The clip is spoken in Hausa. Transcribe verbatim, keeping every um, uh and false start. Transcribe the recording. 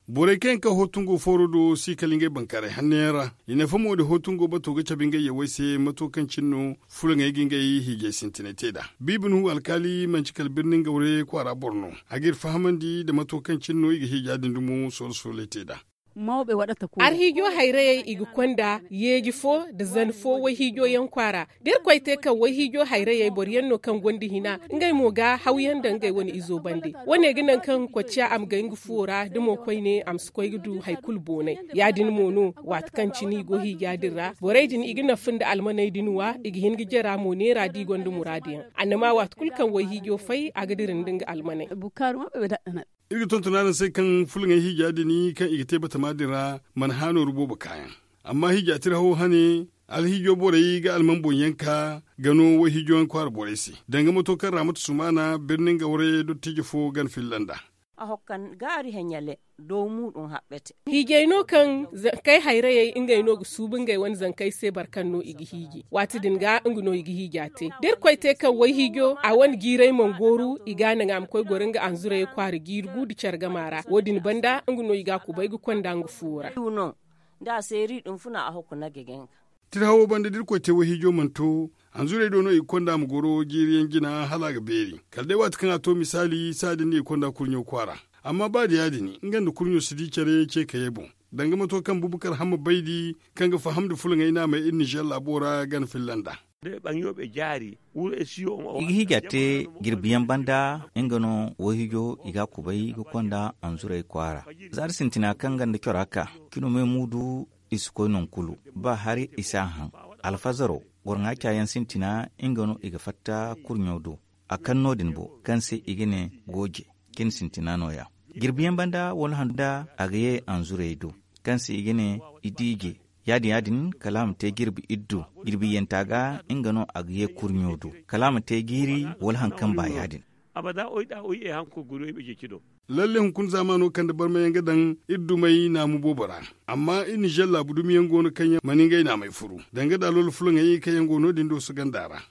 bore ken ka hotungo forodo si kalinge bankare hannera ina famo da hotungo bato ga cabinga ya waise matokan cinno fulan ya ginga yi hige sintinete da bibinu alkali mancikal birnin gaure kwara borno agir fahamandi da matokan cinno iga hige dindumu sol solete da mawbe wadata ko ar hijo hayre igu kwanda yeji fo da zan fo wa hijo yankwara der kwaite kan wa hijo hayre bor yanno kan gondi hina ngai mo ga hawyan da ngai wani izo bande wane ginan kan kwaciya am ga ingu fora dimo koi ne am skoi gudu haykul bone ya din mono wat kan cini go hija dirra borai din igina funda almanai dinuwa igi hingi jera mo ne radi gondi muradiyan annama wat kul kan wa hijo fai agadirin dinga almanai bukaru mabbe dadana igi tontunanin sai kan fulin hija dini kan igi teba tamadira man hano rubo kayan amma hija tiraho hane alhijo borai ga alman bonyanka gano wa hijon kwar boresi danga motokan ramatu sumana birnin gaure dottije fo gan finlanda a hokkan gaari hanyale dow muɗum haɓɓete higeyno kan kai hayrayey ingayno gu subingay wani zankay se barkanno igi higi wati dinga ingno igi higate der koyte kan way higyo a wani giray mongoru igana ngam koy goringa anzure kwari girgu di carga mara wodin banda ingno iga ku baygu kondangu fura no da seri dum funa a hokku nagegen tirawo banda dir koyte way higyo manto anzure dono ikonda mu goro giriyen gina halaga beri kalde wat kan to misali sadin ne ikonda kurnyo kwara amma ba da yadi ni ingan da kurnyo sidi kere ke kayebo danga mato kan bubukar hamma baidi kan ga fahamdu fulun ina mai in Niger labora gan Finlanda igi higate girbiyan banda ingano wohijo iga kubai ga konda anzure kwara zar sintina kan ganda kyoraka kino me mudu isko non kulu ba hari isahan alfazaro gornga kyayan sintina ingano iga fatta kurnyodo akan nodin bo kanse igine goje kin sintina noya girbiyan banda wal handa agaye anzure do kanse igine idige yadi yadin kalam te girbi iddu girbi yentaga ingano agaye kurnyodo kalam te giri wal hankan ba yadin abada oida oyi e hanko guru e beje kido lalle hunkun zamano kan da bar mayan gadan iddu mai na mu bobara amma in jalla budu miyan gono kanya maningai na mai furu danga da lol fulun yayi kayan gono dindo su gandara